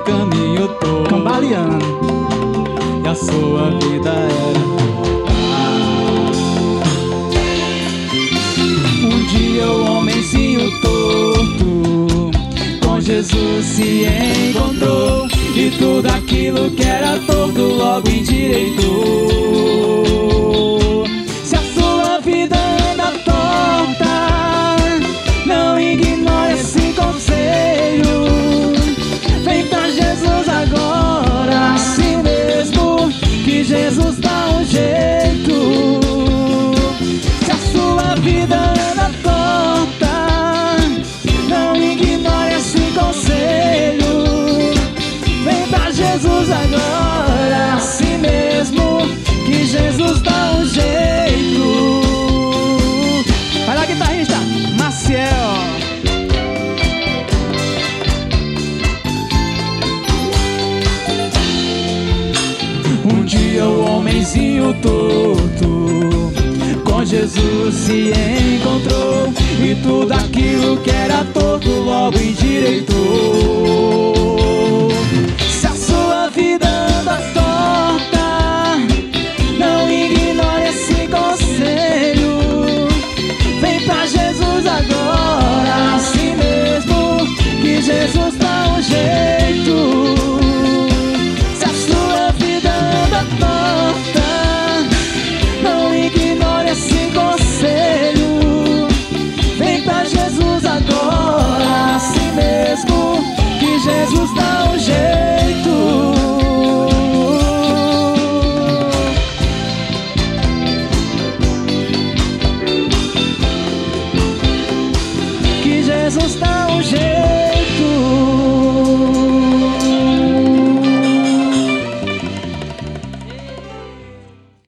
caminho tô cambaleando, e a sua vida é um dia o homenzinho torto com Jesus se encontrou, e tudo aquilo que era torto logo endireitou. Se a sua vida anda torta, não ignore esse conselho. Vem pra Jesus agora, assim mesmo, que Jesus dá um jeito. Se a sua vida anda torta, não ignore esse conselho. Vem pra Jesus agora, assim mesmo, que Jesus dá um jeito. Vai lá, guitarrista Maciel. Um dia o homenzinho torto com Jesus se encontrou, e tudo aquilo que era torto logo endireitou. Se a sua vida anda torta, não ignore esse conselho. Vem pra Jesus agora, assim mesmo, que Jesus dá um jeito. Se a sua vida anda torta, não ignore esse conselho. Vem pra Jesus agora, assim mesmo, que Jesus dá um jeito. Que Jesus dá um jeito.